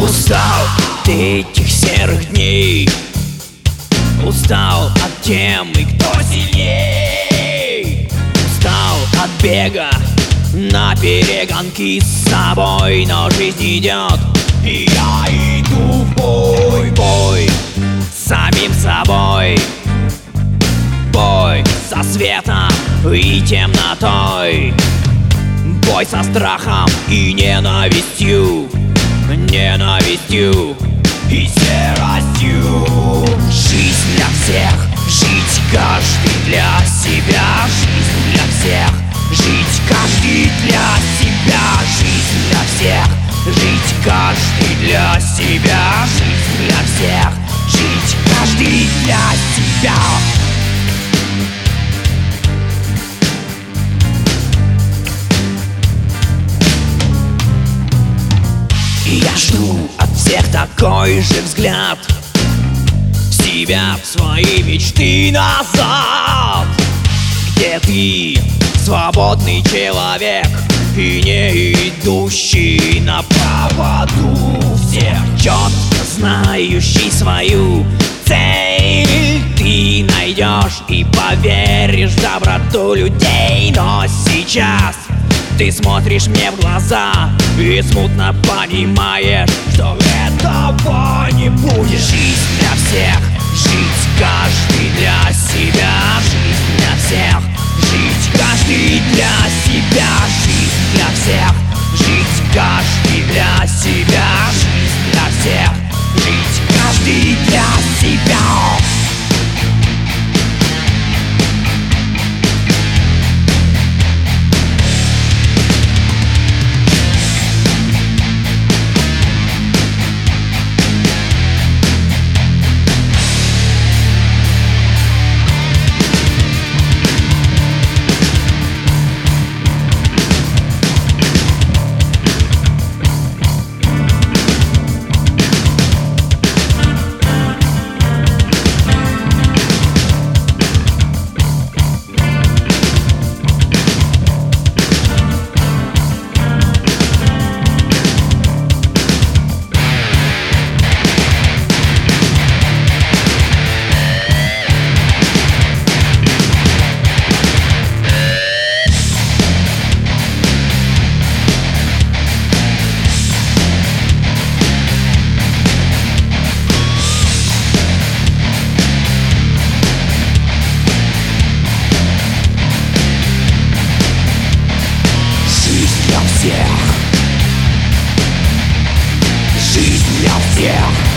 Устал от этих серых дней, устал от темы, кто сильней. Устал от бега на перегонки с собой, но жизнь идет, и я иду в бой. Бой с самим собой, бой со светом и темнотой, бой со страхом и ненавистью, ненавистью и серостью. Жизнь для всех, жить каждый для себя. Жизнь для всех, жить каждый для себя. Жизнь для всех, жить каждый для себя. Жизнь для всех, жить каждый для себя. И я жду от всех такой же взгляд в себя, в свои мечты назад, где ты свободный человек и не идущий на поводу всех, четко знающий свою цель. Ты найдешь и поверишь в доброту людей, но сейчас ты смотришь мне в глаза и смутно понимаешь, что этого не будет. Жизнь для всех, жить каждый для себя. Жизнь для всех, жить каждый для себя. Жизнь для всех, жить каждый для себя. Жизнь для всех, жить каждый для себя. Жизнь для всех.